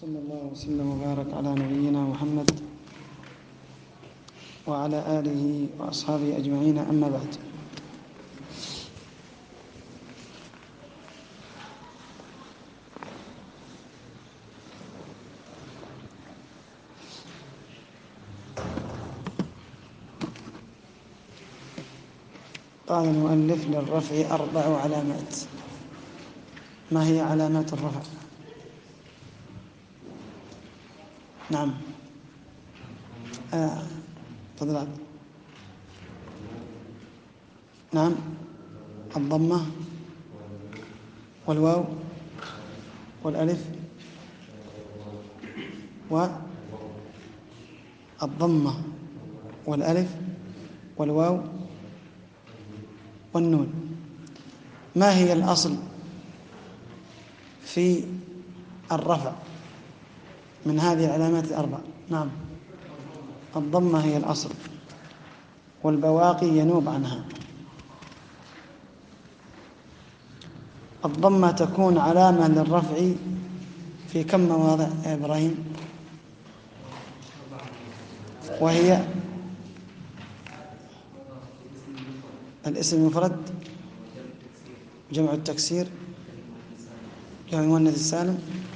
صلى الله وسلم وبارك على نبينا محمد وعلى آله وأصحابه أجمعين، أما بعد. قال المؤلف: للرفع 4 علامات. ما هي علامات الرفع؟ نعم. تفضل. نعم. الضمة والواو والألف والضمة والألف والواو والنون. ما هي الأصل في الرفع من هذه العلامات الأربع؟ نعم، الضمة هي الأصل والبواقي ينوب عنها. الضمة تكون علامة للرفع في كم مواضع يا إبراهيم؟ وهي الاسم المفرد، جمع التكسير، جمع المؤنث السالم،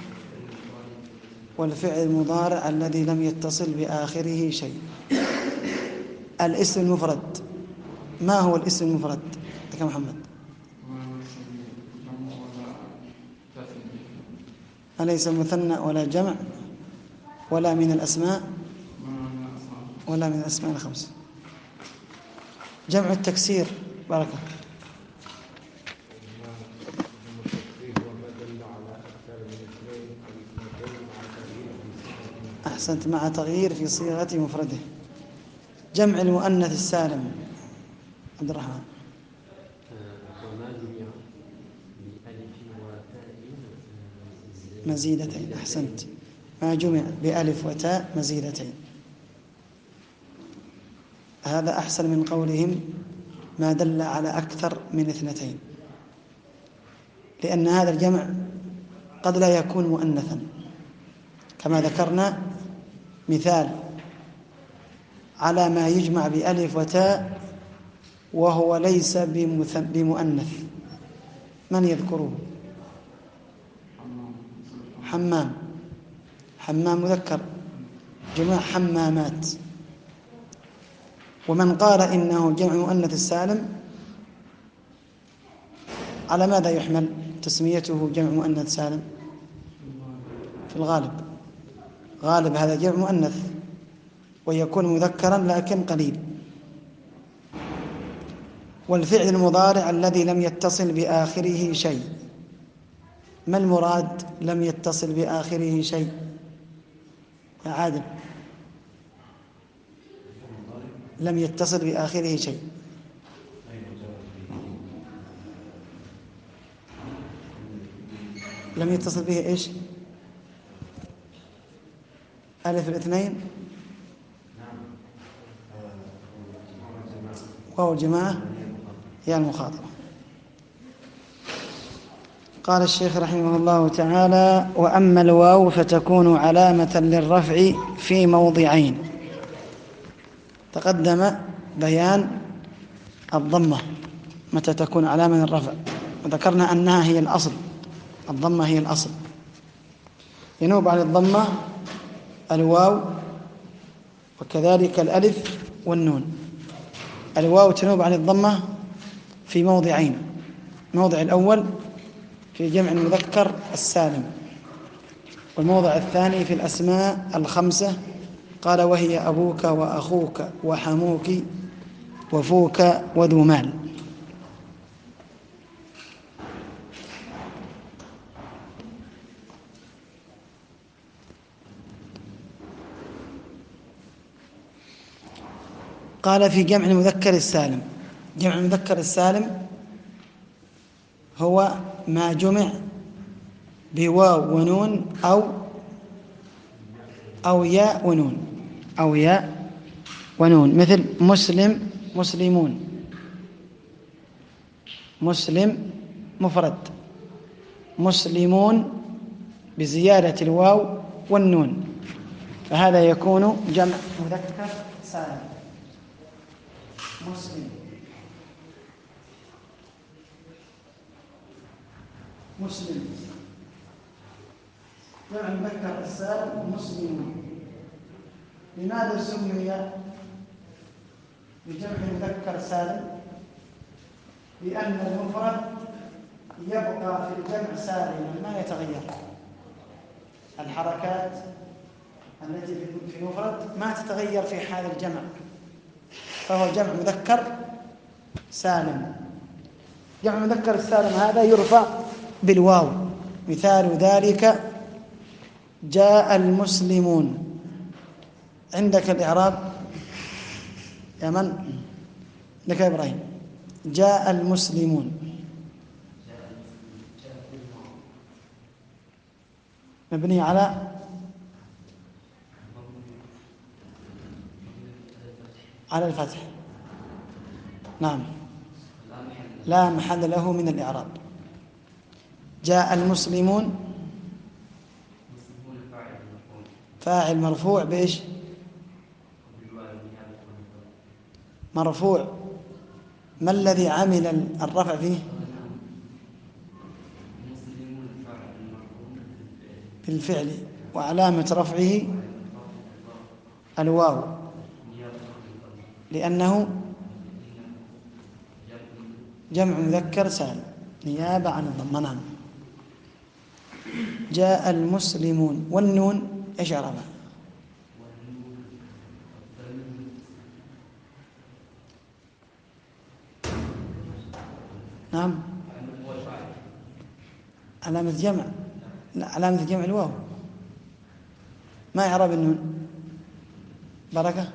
والفعل المضارع الذي لم يتصل بآخره شيء. الاسم المفرد، ما هو الاسم المفرد يا محمد؟ أليس مثنى ولا جمع ولا من الأسماء ولا من الأسماء الخمسة. جمع التكسير، بركة. أحسنت، مع تغيير في صيغة مفرده. جمع المؤنث السالم، عبد الرحمن. مزيدتين، أحسنت، ما جمع بألف وتاء مزيدتين. هذا أحسن من قولهم ما دل على أكثر من 2، لأن هذا الجمع قد لا يكون مؤنثا، كما ذكرنا مثال على ما يجمع بألف وتاء وهو ليس بمؤنث. من يذكره؟ حمام. حمام مذكر، جمع حمامات. ومن قال إنه جمع مؤنث السالم، على ماذا يحمل تسميته جمع مؤنث سالم؟ في الغالب، غالب هذا جمع مؤنث ويكون مذكرا لكن قليل. والفعل المضارع الذي لم يتصل بآخره شيء، ما المراد لم يتصل بآخره شيء يا عادل؟ لم يتصل بآخره شيء، لم يتصل به إيش؟ ألف الاثنين، واو الجماعة، يا المخاطبة. قال الشيخ رحمه الله تعالى: وأما الواو فتكون علامة للرفع في موضعين. تقدم بيان الضمة متى تكون علامة للرفع، وذكرنا أنها هي الأصل. الضمة هي الأصل، ينوب عن الضمة الواو وكذلك الألف والنون. الواو تنوب عن الضمة في موضعين: الموضع الأول في جمع المذكر السالم، والموضع الثاني في الأسماء الخمسة. قال: وهي أبوك وأخوك وحموك وفوك وذو مال. قال: في جمع المذكر السالم. جمع المذكر السالم هو ما جمع بواو ونون أو ياء ونون، أو ياء ونون، مثل مسلم، مسلمون. مسلم مفرد، مسلمون بزيادة الواو والنون، فهذا يكون جمع مذكر سالم. مسلم، مسلم، جمع مذكر السالم مسلمون. لماذا سمي بجمع مذكر سالم؟ لأن المفرد يبقى في الجمع سالما ما يتغير، الحركات التي في المفرد ما تتغير في حال الجمع، فهو جمع مذكر سالم. جمع مذكر السالم هذا يرفع بالواو. مثال ذلك جاء المسلمون. عندك الإعراب يا من؟ لك يا إبراهيم. جاء المسلمون مبني على الفتح. نعم، لا محل له من الإعراب. جاء المسلمون فاعل مرفوع بإيش؟ مرفوع. ما الذي عمل الرفع فيه؟ بالفعل، وعلامة رفعه الواو لأنه جمع مذكر سالم نيابة عن الضم. نعم. جاء المسلمون. والنون ايش اعرابها؟ نعم، علامة جمع. لا، علامة جمع الواو. ما إعراب النون؟ بركة؟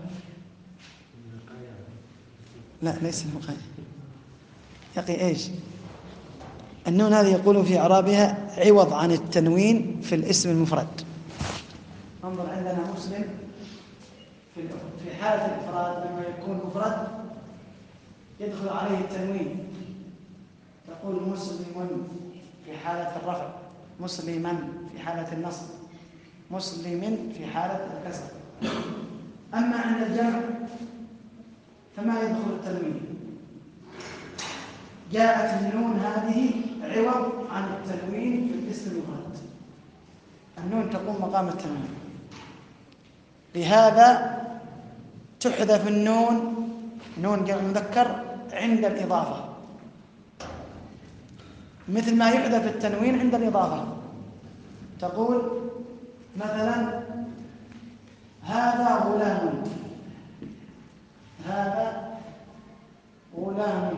لا، ليس المقاية يا أخي. إيش النون هذه؟ يقول في إعرابها عوض عن التنوين في الاسم المفرد. انظر، عندنا مسلم في حالة الإفراد لما يكون مفرد يدخل عليه التنوين، تقول مسلم في حالة الرفع، مسلما في حالة النصب، مسلم في حالة الكسر. أما عند الجمع فما يدخل التنوين. جاءت النون هذه عوض عن التنوين في الاسم المفرد. النون تقوم مقام التنوين، لهذا تحذف النون، نون جمع مذكر، عند الإضافة، مثل ما يحذف التنوين عند الإضافة. تقول مثلا هذا غلام، هذا غلام،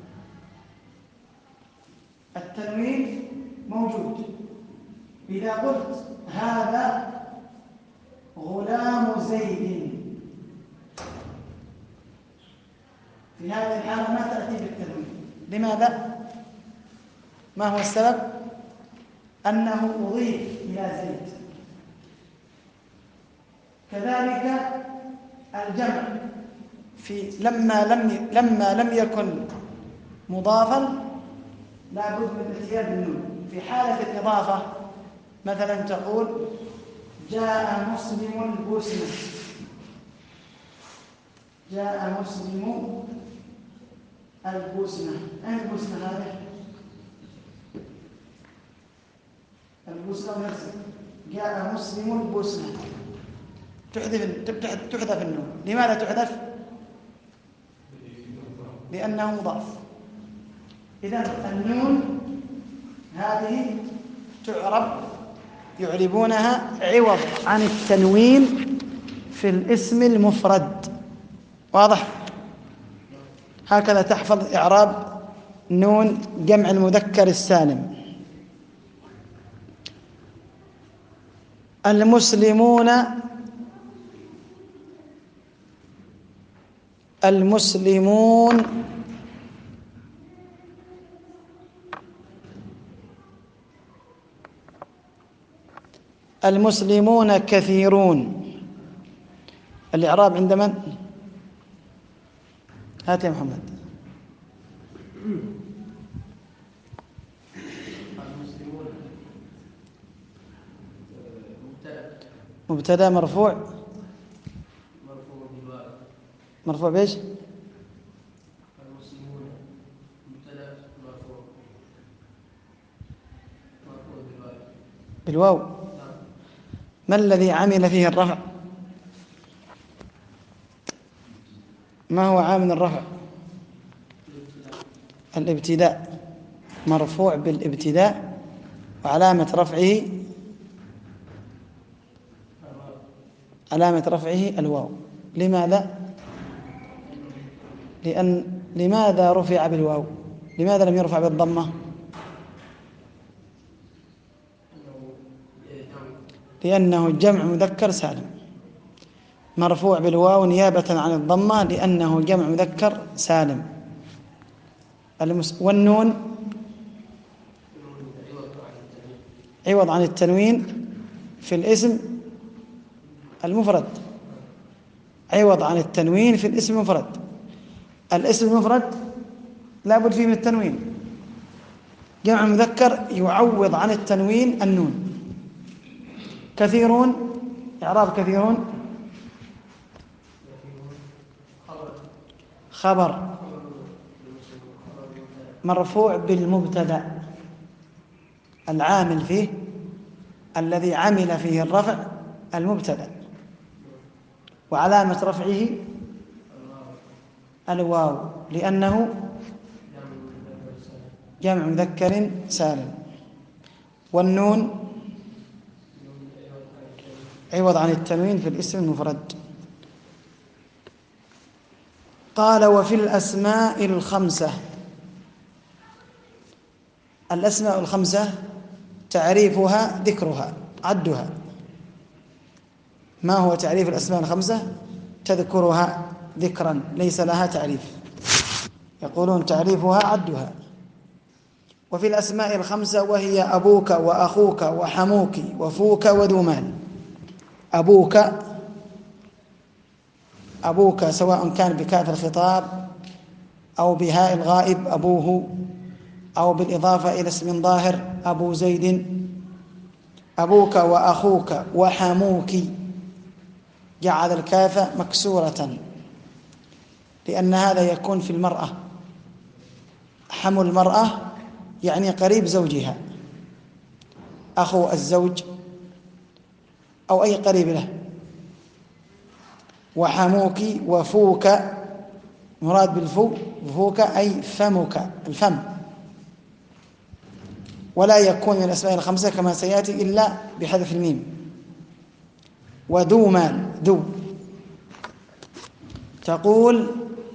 التنوين موجود. إذا قلت هذا غلام زيد، في هذه الحالة ما تأتي بالتنوين. لماذا؟ ما هو السبب؟ أنه أضيف إلى زيد. كذلك الجمع لما لم يكن مضافا لا بد من اتيان بالنون. في حالة الإضافة مثلا تقول جاء مسلم البوسنة، جاء مسلم البوسنة. أين البوسنة هذه؟ البوسنة نفسها. جاء مسلم البوسنة، تحذف النون. لماذا تحذف؟ لأنه مضاف. إذن النون هذه يعربونها عوض عن التنوين في الاسم المفرد. واضح؟ هكذا تحفظ إعراب نون جمع المذكر السالم. المسلمون، المسلمون، المسلمون كثيرون. الإعراب عند من؟ هات يا محمد. المسلمون مبتدأ مبتدأ مرفوع مرفوع بإيش؟ المسلمون مبتدأ مرفوع بالواو. ما الذي عمل فيه الرفع؟ ما هو عامل الرفع؟ الابتداء، مرفوع بالابتداء وعلامة رفعه الواو. لماذا؟ لماذا رفع بالواو؟ لماذا لم يرفع بالضمة؟ لأنه جمع مذكر سالم، مرفوع بالواو نيابة عن الضمة لأنه جمع مذكر سالم. والنون عوض عن التنوين في الاسم المفرد، عوض عن التنوين في الاسم المفرد. الاسم المفرد لا بد فيه من التنوين، جمع مذكر يعوض عن التنوين النون. كثيرون، إعراب كثيرون خبر مرفوع بالمبتدأ، العامل فيه الذي عمل فيه الرفع المبتدأ، وعلامة رفعه الواو لأنه جمع مذكر سالم. والنون عوض عن التنوين في الاسم المفرد. قال وفي الأسماء الخمسة. الأسماء الخمسة تعريفها ذكرها عدها. ما هو تعريف الأسماء الخمسة؟ تذكرها ذكرا ليس لها تعريف، يقولون تعريفها عدها. وفي الأسماء الخمسة وهي أبوك وأخوك وحموك وفوك وذو مال. أبوك سواء كان بكاف الخطاب أو بهاء الغائب أبوه، أو بالإضافة إلى اسم ظاهر أبو زيد. أبوك وأخوك وحموك جعل الكاف مكسورة لأن هذا يكون في المرأة. حمو المرأة يعني قريب زوجها، أخو الزوج أو أي قريب له. وحموك وفوك مراد بالفوك أي فمك، الفم. ولا يكون من الأسماء الخمسة كما سيأتي إلا بحذف الميم. وذو مال، ذو تقول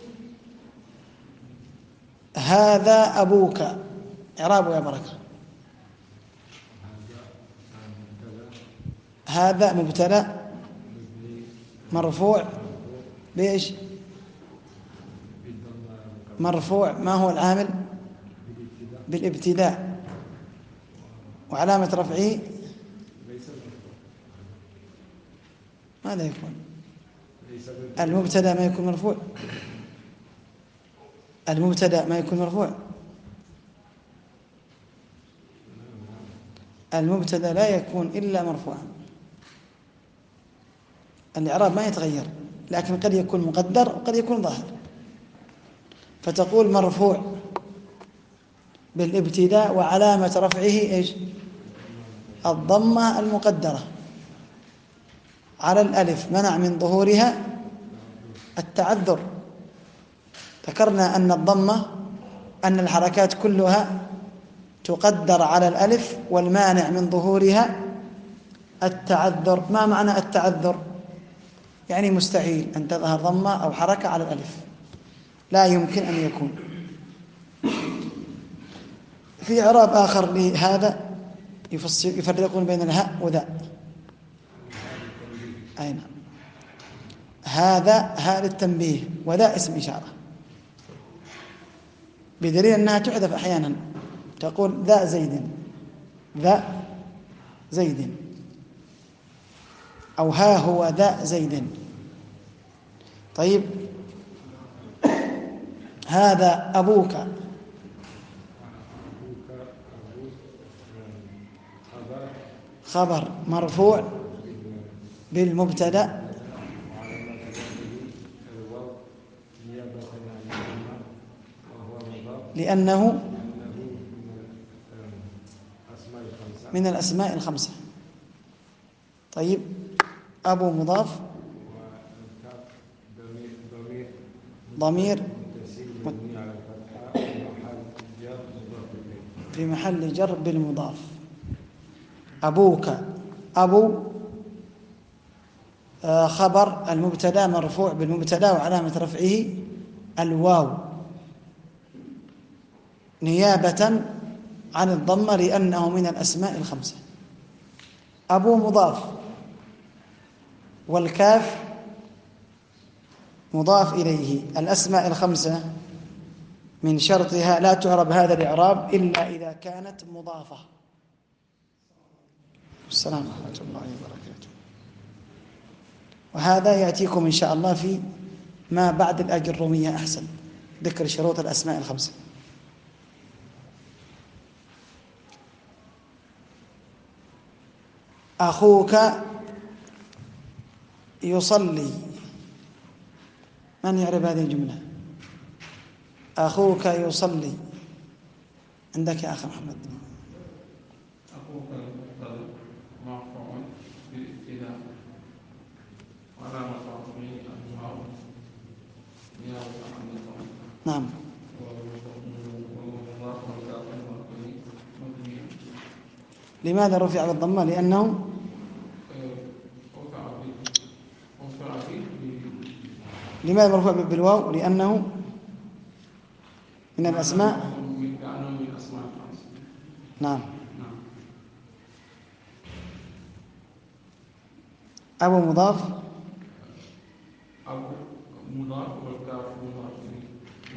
هذا أبوك. إعرابه يا بركة. هذا مبتدأ مرفوع بإيش؟ مرفوع. ما هو العامل؟ بالابتداء، وعلامة رفعه ماذا يكون؟ المبتدأ ما يكون مرفوع، المبتدأ ما يكون مرفوع، المبتدأ لا يكون إلا مرفوعا. الإعراب ما يتغير، لكن قد يكون مقدر وقد يكون ظاهر. فتقول مرفوع بالابتداء وعلامة رفعه إيش؟ الضمة المقدرة على الألف، منع من ظهورها التعذر. ذكرنا أن الضمة أن الحركات كلها تقدر على الألف، والمانع من ظهورها التعذر. ما معنى التعذر؟ يعني مستحيل أن تظهر ضمة أو حركة على الألف، لا يمكن أن يكون. في إعراب آخر لهذا يفرقون بين الهاء وذا. أين هذا هاء للتنبيه وذا اسم إشارة، بدليل أنها تحذف أحيانا. تقول ذا زيد، ذا زيد، أو ها هو ذا زيد. طيب هذا أبوك، خبر مرفوع بالمبتدأ وعلامة جره الواو نيابة عن الضمة وهو مضاف لأنه من من الأسماء الخمسة. طيب، أبو مضاف، والكاف ضمير متصل مبني على الفتحة ومحل جر مضاف إليه في محل جر بالمضاف. أبوك، أبو خبر المبتدا مرفوع بالمبتدا وعلامة رفعه الواو نيابة عن الضمة لأنه من الأسماء الخمسة. أبو مضاف، والكاف مضاف إليه. الأسماء الخمسة من شرطها لا تعرب هذا الإعراب إلا إذا كانت مضافة. السلام ورحمة الله وبركاته. وهذا يأتيكم إن شاء الله في ما بعد الأجرومية أحسن، ذكر شروط الأسماء الخمسة. أخوك يصلي، من يعرف هذه الجملة؟ أخوك يصلي، عندك يا أخي محمد. أخوك المبتدأ مرفوع بالابتداء وعلامة رفعه الواو نيابة عن الضمة نعم. ومضاف والكاف مبني لماذا رفع بالضمة؟ لأنه رفع به لماذا مرفوع بالواو؟ لأنه من الأسماء. كأنه من الأسماء الخمسة. نعم. نعم. أبو مضاف، أبو مضاف والكاف مضاف إليه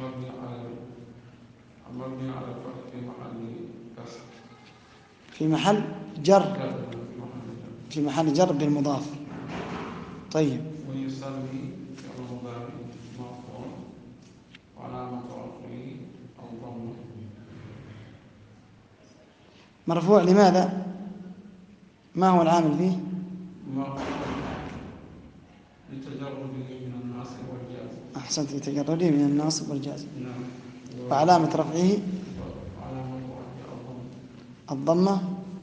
مبني على الفتح في محل كسر في محل جر، في محل جر. في محل جر بالمضاف. طيب، ويصلي فعل مضارع مرفوع وعلامة رفعه الضمة مرفوع لماذا؟ ما هو العامل فيه؟ لتجرده من الناصب والجازم. أحسنت، لتجرده من الناصب والجازم. نعم. وعلامة رفعه وعلامة رفعه الضمة.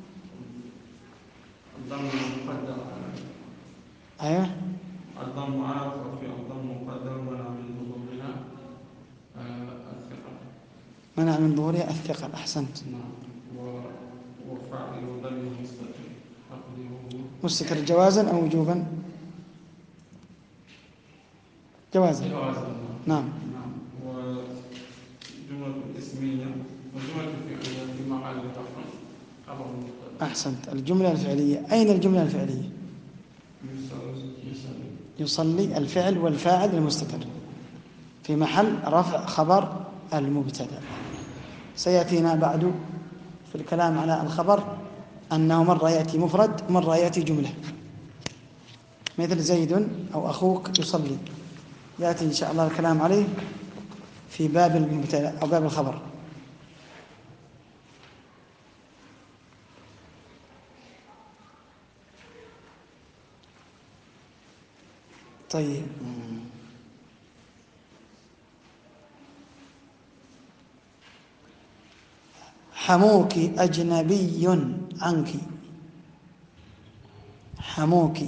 الضمة مقدر أيوه، الضم على رفع الضم مقدر منع من ظهورها الثقل. منع من ظهورها الثقل. أحسنت. نعم. وفاعل ضمير مستتر تقديره مستتر جوازا أو وجوبا؟ جوازا. نعم. نعم. وجملة اسمية وجملة فعلية في محل رفع خبر مبتدأ. أحسنت. الجملة الفعلية، أين الجملة الفعلية؟ يصلي الفعل والفاعل المستتر في محل رفع خبر المبتدأ. سيأتينا بعد في الكلام على الخبر أنه مرة يأتي مفرد مرة يأتي جملة، مثل زيد أو أخوك يصلي، يأتي إن شاء الله الكلام عليه في باب المبتدأ أو باب الخبر. طيب، حموك أجنبي عنك. حموك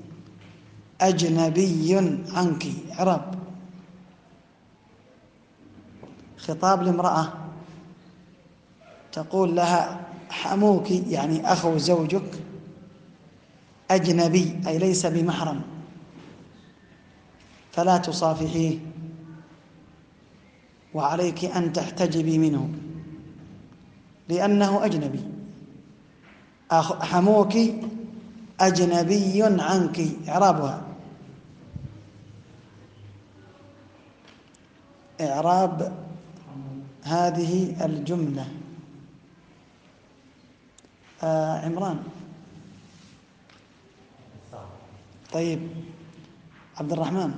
أجنبي عنك. إعراب خطاب لامرأة تقول لها حموك يعني أخو زوجك أجنبي أي ليس بمحرم، فلا تصافحيه وعليك أن تحتجبي منه لأنه أجنبي. حموك أجنبي عنك. إعرابها إعراب هذه الجملة. عمران. طيب، عبد الرحمن.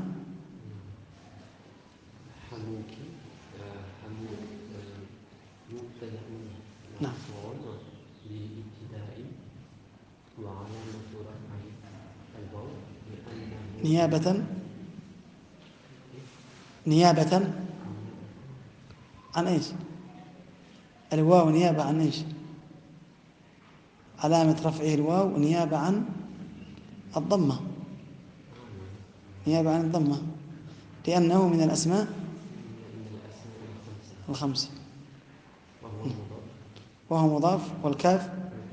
حموك مبتدأ مرفوع لابتداء وعلامة رفعه الواو لأنه نيابة عن إيش؟ الواو نيابة عن إيش؟ علامة رفعه الواو نيابة عن الضمة، نيابة عن الضمة، لأنه من الأسماء من الأسماء الخمسة، وهو مضاف وهو مضاف، والكاف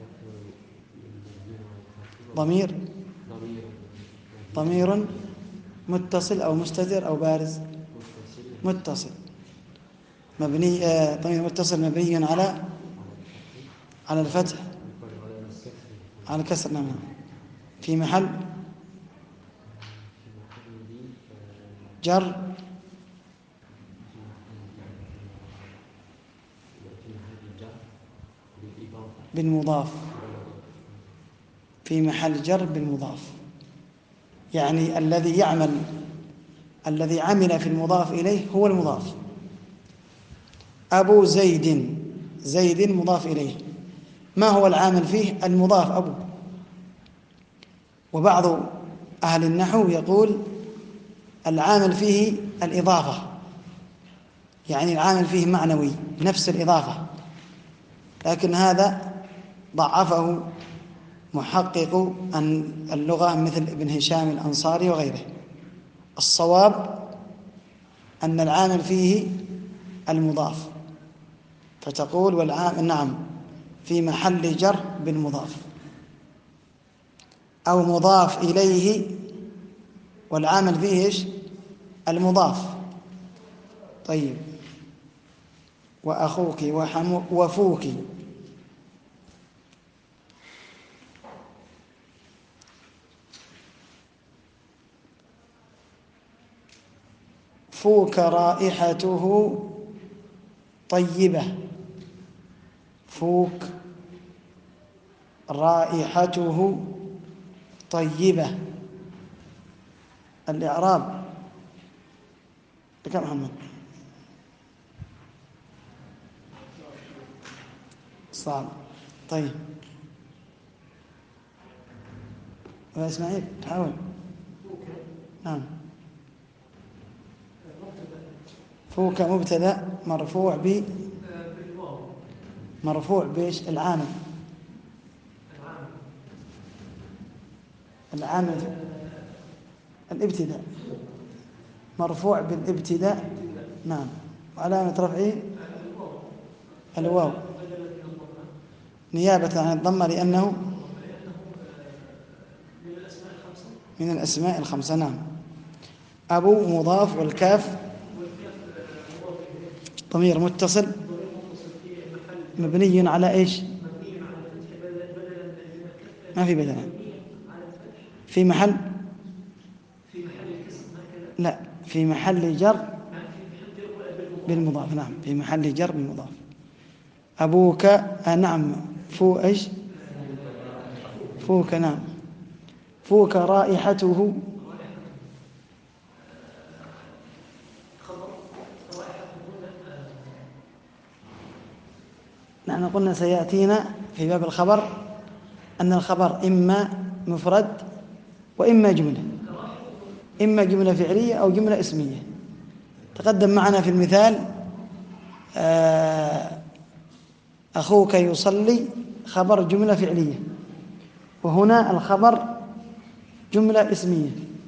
ضمير ضمير ضمير متصل أو مستتر أو بارز، متصل مبني، ضمير متصل مبني على الفتح، على الكسر، نعم، في محل جر بالمضاف، في محل جر بالمضاف، يعني الذي عمل في المضاف إليه هو المضاف. أبو زيد مضاف إليه، ما هو العامل فيه؟ المضاف أبو. وبعض أهل النحو يقول العامل فيه الإضافة، يعني العامل فيه معنوي نفس الإضافة، لكن هذا ضعفه محقق عن اللغة مثل ابن هشام الأنصاري وغيره. الصواب أن العامل فيه المضاف، فتقول والعامل نعم في محل جر بالمضاف، أو مضاف إليه والعامل فيه إيش؟ المضاف. طيب، وأخوك وفوك، فوك رائحته طيبة، فوك رائحته طيبة. الإعراب لك محمد صعب. طيب يا إسماعيل حاول. نعم، فوك مبتدأ مرفوع بإيش؟ العامل الابتداء، مرفوع بالابتداء، نعم، وعلامة رفعه الواو نيابة عن الضمة لأنه من الأسماء الخمسة، نعم. أبو مضاف، والكاف ضمير متصل مبني على إيش؟ ما في بدل، في محل، لا، في محل جر بالمضاف، نعم، في محل جر بالمضاف. أبوك نعم، إيش؟ فوك، نعم، فوك رائحته، نحن قلنا سيأتينا في باب الخبر أن الخبر إما مفرد وإما جملة، إما جملة فعلية أو جملة اسمية. تقدم معنا في المثال أخوك يصلي خبر جملة فعلية، وهنا الخبر جملة اسمية.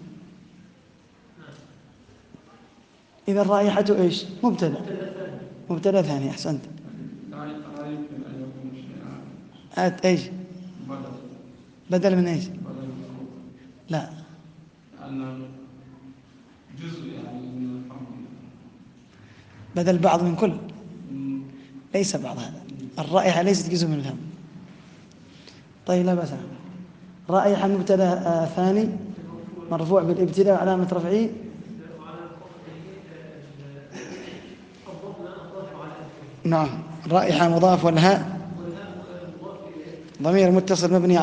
إذا الرائحة إيش؟ مبتدأ ثاني، أحسنت. لا يمكن أن يكون شيئا إيش؟ بدل من إيش؟ بدل من فوق، لا، لأن جزء يعني من الفهم. بدل بعض من كل، ليس بعض، هذا الرائحة ليست جزء من الفهم. طيب لا بأس. رائحة مبتدأ ثاني مرفوع بالابتداء وعلامة رفعه نعم، رائحة مضاف، والهاء ضمير متصل مبني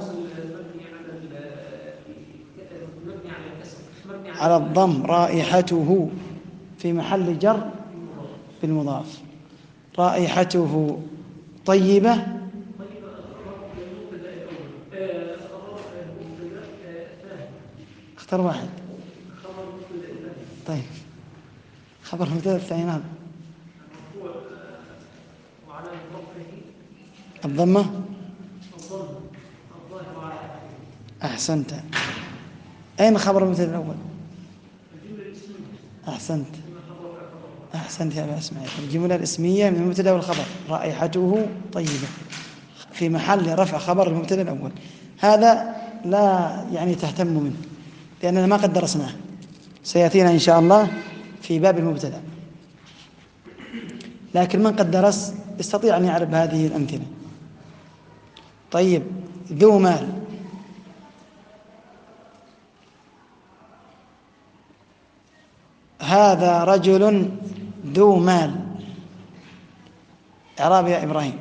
على الضم، رائحته في محل جر بالمضاف. رائحته طيبة، اختر واحد. طيب خبر مبتدأ الثاني. نعم. الضمة. أحسنت. أين خبر المبتدأ الأول؟ أحسنت يا أبا إسماعيل. الجملة الاسمية من المبتدأ والخبر. رائحته طيبة في محل رفع خبر المبتدأ الأول. هذا لا يعني تهتم منه لأننا ما قد درسناه، سيأتينا إن شاء الله في باب المبتدأ، لكن من قد درس يستطيع أن يعرف هذه الأمثلة. طيب ذو مال. هذا رجل ذو مال. إعراب يا إبراهيم.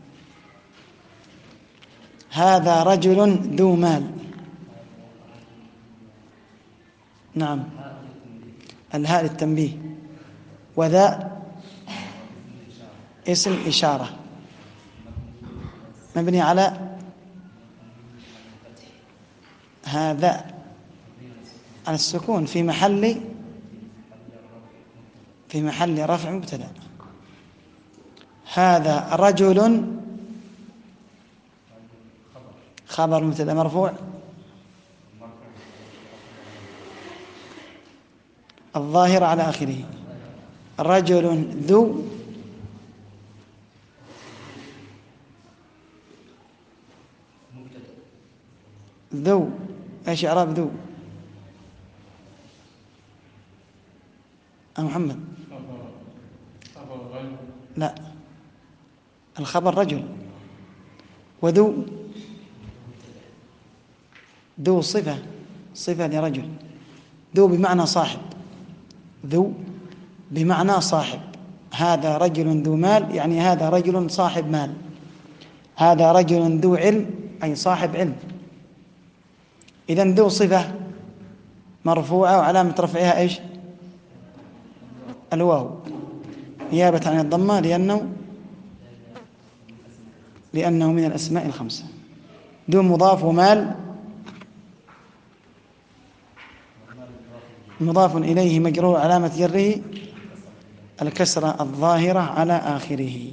هذا رجل ذو مال. نعم. الهاء للتنبيه. وذا اسم إشارة مبني على هذا على السكون في محل رفع مبتدأ. هذا رجل خبر مبتدأ مرفوع. الظاهر على آخره. رجل ذو ايش اعراب ذو؟ محمد. لا، الخبر رجل، وذو صفة لرجل. ذو بمعنى صاحب. ذو بمعنى صاحب. هذا رجل ذو مال يعني هذا رجل صاحب مال. هذا رجل ذو علم أي صاحب علم. إذن ذو صفة مرفوعة وعلامة رفعها إيش؟ الواو نيابة عن الضمة لأنه من الأسماء الخمسة. ذو مضاف ومال مضاف إليه مجرور علامة جره الكسرة الظاهرة على آخره.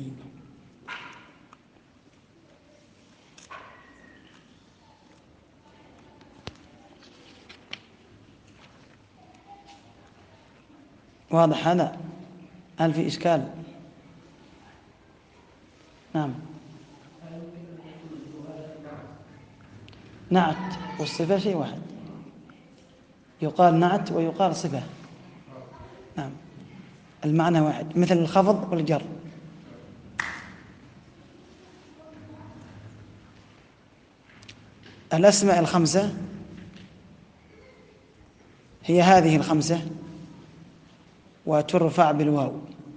واضح هذا؟ هل في إشكال؟ نعم. نعت والصفة شيء واحد، يقال نعت ويقال صفة. نعم المعنى واحد، مثل الخفض والجر. الأسماء الخمسة هي هذه الخمسة وترفع بالواو،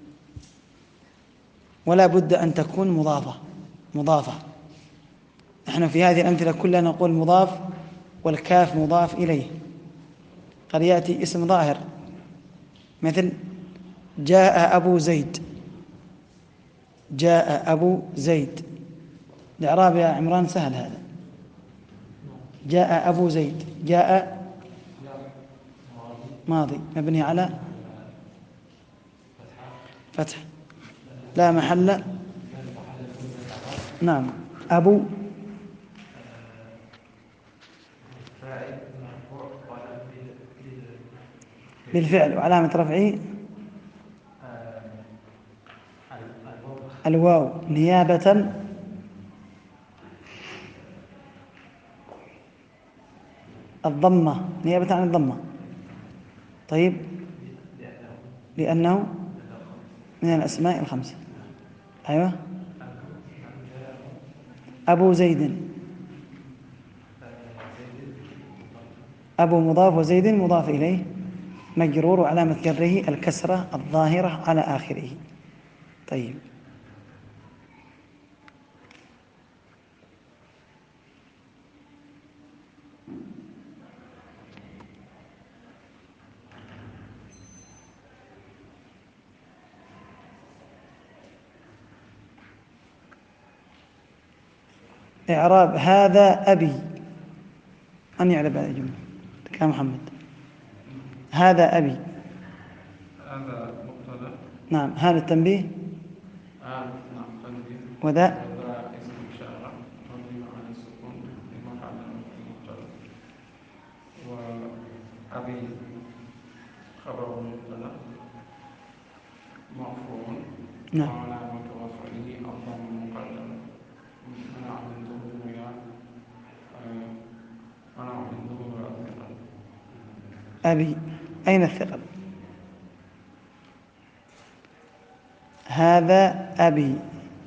ولا بد أن تكون مضافة. نحن في هذه الأمثلة كلها نقول مضاف والكاف مضاف إليه. قد يأتي اسم ظاهر مثل جاء أبو زيد. الإعراب يا عمران سهل هذا. جاء أبو زيد. جاء ماضي مبني على فتح لا محل. نعم. أبو بالفعل وعلامة رفعه الواو نيابة عن الضمة. طيب لأنه من الأسماء الخمسة. أيوة. أبو زيد. أبو مضاف وزيد مضاف إليه مجرور وعلامة جره الكسرة الظاهرة على آخره. طيب إعراب هذا أبي. أن يعرب هذه الجملة يا محمد. هذا أبي. هذا مبتدأ. نعم. هذا التنبيه. نعم تنبيه. وذا وذا اسم إشارة مبني على السكون في محل مبتدأ. وأبي خبر مبتدأ مرفوع. نعم. وعلامة رفعه الضم المقدر منع من ظهورها الثقل. أبي. أين الثقل؟ هذا أبي.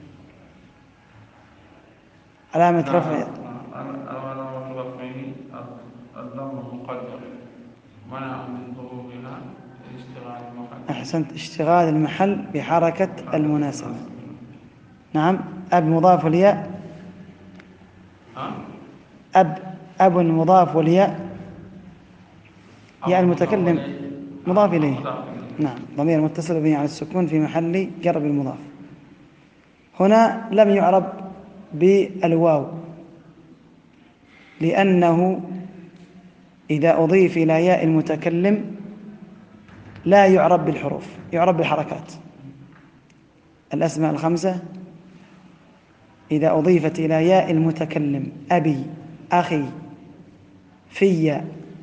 علامة رفع. علامة رفعه الضم المقدر منع من ظهورها اشتغال المحل. أحسنت. اشتغال المحل بحركة المناسبة. نعم. أب مضاف والياء. أب مضاف والياء. ياء المتكلم مضاف إليه. نعم. ضمير متصل به على السكون في محل جر بالمضاف. هنا لم يعرب بالواو لأنه إذا أضيف إلى ياء المتكلم لا يعرب بالحروف، يعرب بالحركات. الأسماء الخمسة إذا أضيفت إلى ياء المتكلم أبي، أخي، في،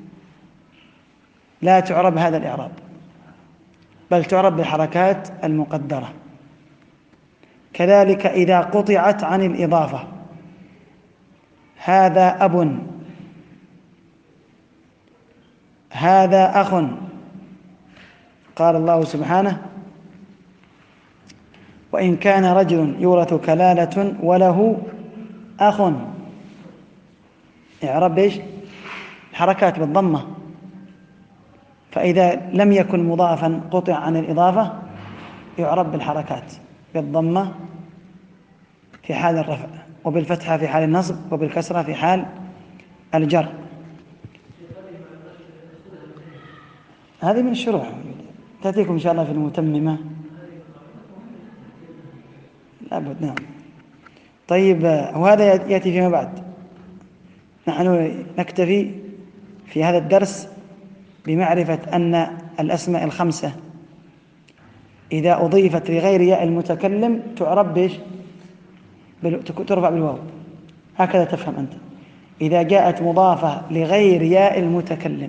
لا تعرب هذا الإعراب، بل تعرب بالحركات المقدرة. كذلك إذا قطعت عن الإضافة، هذا أب، هذا أخ. قال الله سبحانه: وإن كان رجل يورث كلالة وله أخ. إعراب إيش؟ حركات بالضمة. فإذا لم يكن مضافا قطع عن الإضافة يعرب بالحركات بالضمة في حال الرفع، وبالفتحة في حال النصب، وبالكسرة في حال الجر. هذه من الشروح تأتيكم إن شاء الله في المتممة. لابد. نعم. طيب. وهذا يأتي فيما بعد. نحن نكتفي في هذا الدرس بمعرفة أن الأسماء الخمسة إذا أضيفت لغير ياء المتكلم تعرب بإيش؟ ترفع بالواو. هكذا تفهم أنت. إذا جاءت مضافة لغير ياء المتكلم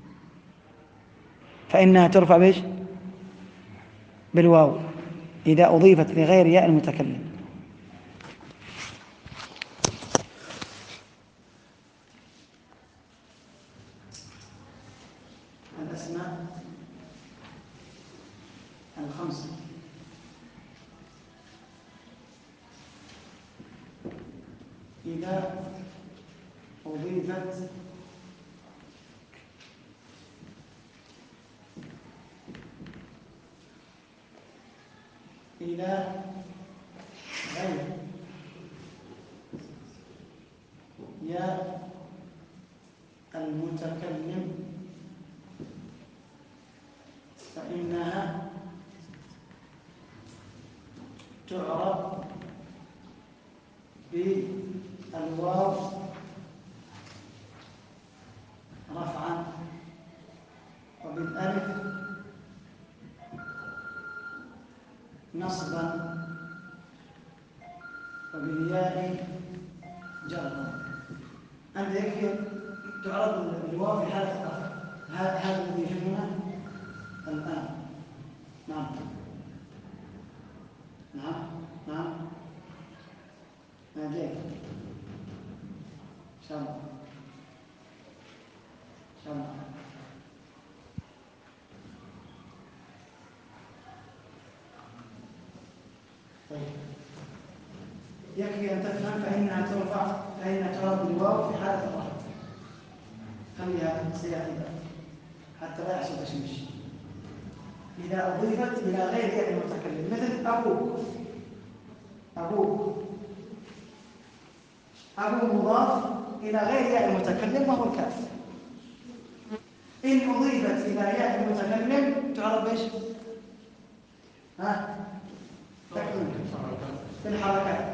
فإنها ترفع بإيش؟ بالواو إذا أضيفت لغير ياء المتكلم. الأسماء الخمسة إذا أضيفت إلى غير ياء المتكلم فإنها تعرب بالواو رفعا، وبالألف نصبا، وبالياء جرا. أنت يكفي تعرض بالواو في حالة الرفع. هذا الذي يهمنا الآن. نعم نعم نعم. نجيب إن شاء الله إن شاء الله. طيب. يكفي أن تفهم فإنها ترفع، فإنها تعرض بالواو في حالة الرفع. خليها سياحة حتى لا يحصل تشويش. إذا أضيفت إلى غير ياء المتكلم مثل أبوك. أبوك أبو مضاف إلى غير ياء المتكلم وهو الكاف. إن أضيفت إلى ياء المتكلم تعرب إيش؟ في الحركات.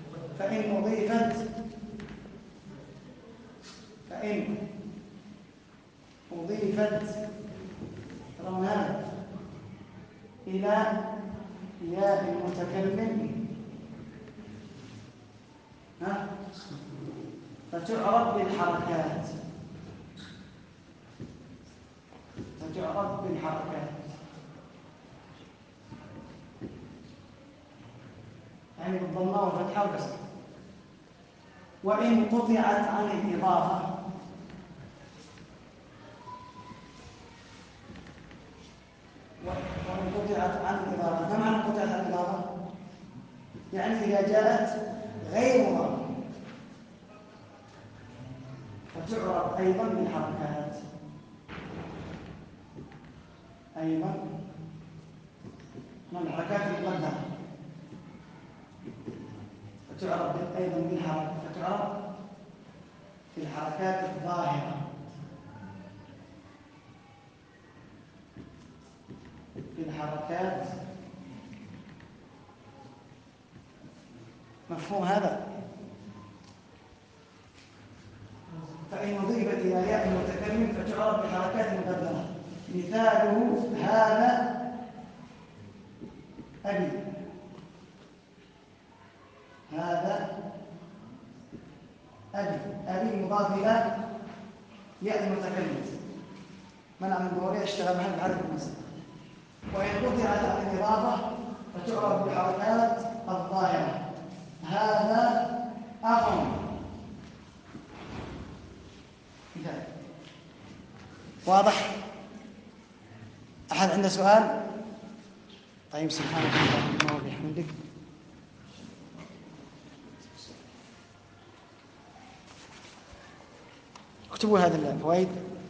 فإن أضيفت ترون هذا إلى ياء المتكلم فتعرب بالحركات يعني بالضمة والفتحة والكسر. وإن قطعت عن الإضافة ما معنى قطعت عن الإضافة؟ يعني إذا جاءت غير مضافة فتعرب أيضا بالحركات من الحركات المقدرة فتعرب أيضا بالحركات فتعرب في الحركات الظاهرة مفهوم هذا؟ فإن أضيفت إلى ياء المتكلم فتعرب بحركات مقدرة. مثاله هذا أبي مضاف إلى ياء المتكلم منع من ظهورها اشتغل محل بحركة المصدر. وإن قطعت عن الإضافة فتعرب بالحركات الظاهرة. هذا أخ مثال. واضح؟ أحد عنده سؤال؟ طيب سبحانك اللهم وبحمدك اكتبوا هذه الفوائد